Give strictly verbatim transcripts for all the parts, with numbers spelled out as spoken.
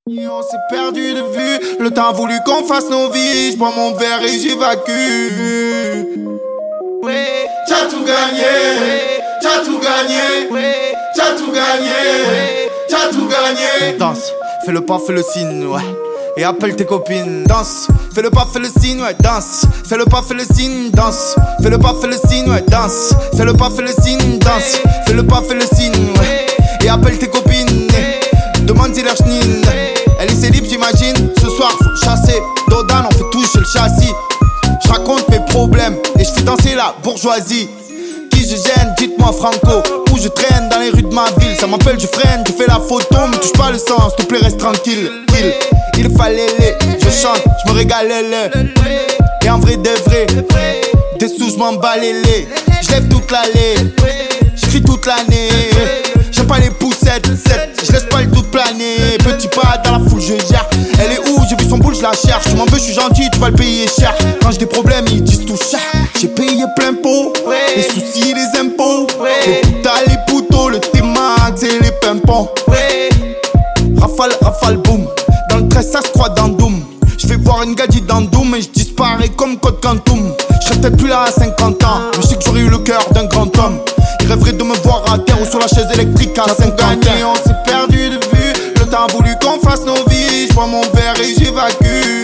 Et on s'est perdu de vue, le temps a voulu qu'on fasse nos vies. Je bois mon verre et j'évacue. Ouais, t'as tout gagné, ouais, t'as tout gagné, ouais, t'as tout gagné, ouais, t'as tout gagné. Danse, fais le pas, fais le signe, ouais. Et appelle tes copines, danse, fais le pas, fais le signe, ouais, danse. Fais le pas, fais le signe, danse. Fais le pas, fais le signe, ouais, danse. Fais le pas, fais le signe, danse. Fais le pas, fais le signe, ouais. Et appelle tes copines, demande si leur chenille. Elle est célib, j'imagine. Ce soir, faut chasser. Dodan, on fait toucher le châssis. Je raconte mes problèmes et je fais danser la bourgeoisie. Qui je gêne, dites-moi Franco. Où je traîne dans les rues de ma ville. Ça m'appelle, je freine, je fais la photo. Me touche pas le sang, s'il te plaît, reste tranquille. Il, il fallait les, je chante, je me régalais les. Et en vrai de vrai, des sous, je m'en bats les les. Je lève toute l'allée, je crie toute l'année. J'aime pas les poussettes, je laisse pas le doute planer. Petit pas dans la foule, je gère. Elle est où? J'ai vu son boule, je la cherche. Tu m'en veux, je suis gentil, tu vas le payer cher. Quand j'ai des problèmes, ils disent tout cher. J'ai payé plein pot, les soucis, les impôts. Les putas, les poteaux, le T-Max et les pimpons. Rafale, rafale, boum. Dans le treize, ça se croit dans Doom. Je vais voir une gadget dans Doom et je disparais comme Code Quantum. Je serais peut-être plus là à cinquante ans, mais je sais que j'aurais eu le cœur d'un grand homme. Il rêverait de me voir à terre ou sur la chaise électrique à cinquante ans. On s'est perdu de vue, le temps a voulu qu'on fasse nos vies. Je bois mon verre et j'évacue.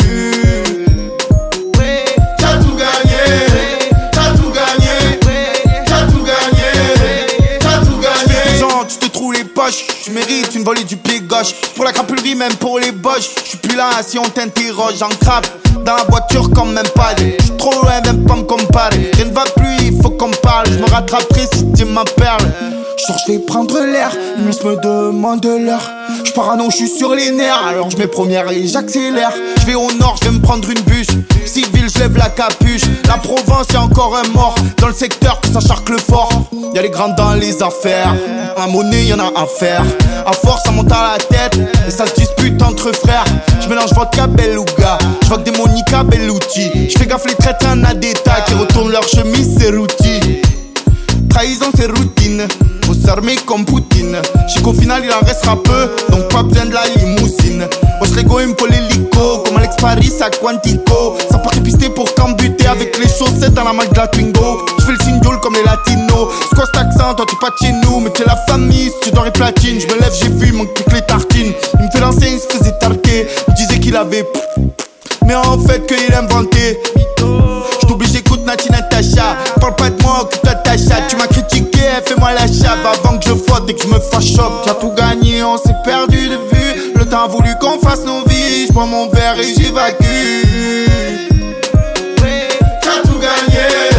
T'as tout gagné, t'as tout gagné, t'as tout gagné, t'as tout gagné. Genre, tu te trouves les poches, tu mérites une volée du pied gauche. Pour la crapulerie, même pour les boches. Je suis plus là si on t'interroge, j'en crappe. Dans la voiture comme même pas. J'suis trop loin, même pas me comparer. Rien ne va plus, il faut qu'on parle. Je me rattraperai si tu ma perle. J'sors, j'vais prendre l'air, ils me demandent l'heure. J'parano, j'suis sur les nerfs. Alors j'mets première et j'accélère. J'vais au nord, j'vais me prendre une bus. Civil, j'lève la capuche. La Provence, y'a encore un mort. Dans le secteur, ça charcle fort. Y'a les grands dans les affaires. La monnaie, y'en a à faire. À force, ça monte à la tête. Et ça se dispute entre frères. J'mélange vodka, beluga. J'voque des Monica Bellucci. J'fais gaffe les traîtres en adéta qui retournent leur chemise, c'est routi. Trahison, c'est routine. Faut s'armer comme Poutine. J'sais qu'au final, il en restera peu. Donc pas besoin de la limousine. Wesh les go, il me faut l'hélico. Comme Alex Paris à Quantico. Ça part pisté pour cambuter avec les chaussettes dans la malle de la Twingo. J'fais le signal comme les latinos. C'est quoi cet accent? Toi t'es pas de chez nous. Mais t'es la famille, si tu dois les platines. J'me lève, j'ai vu, manque plus que les tartines. Il me fait lancer, il se faisait tarquer. Il disait qu'il avait mais en fait qu'il inventait. J't'oublie, j'écoute Nati Natacha. Parle pas de moi, occupe-toi de ta chatte. Tu m'as critiqué, fais-moi la chave avant que je faute et que je me fâche. T'as tout gagné, on s'est perdu de vue. Le temps a voulu qu'on fasse nos vies. J'prends mon verre et j'évacue. T'as tout gagné.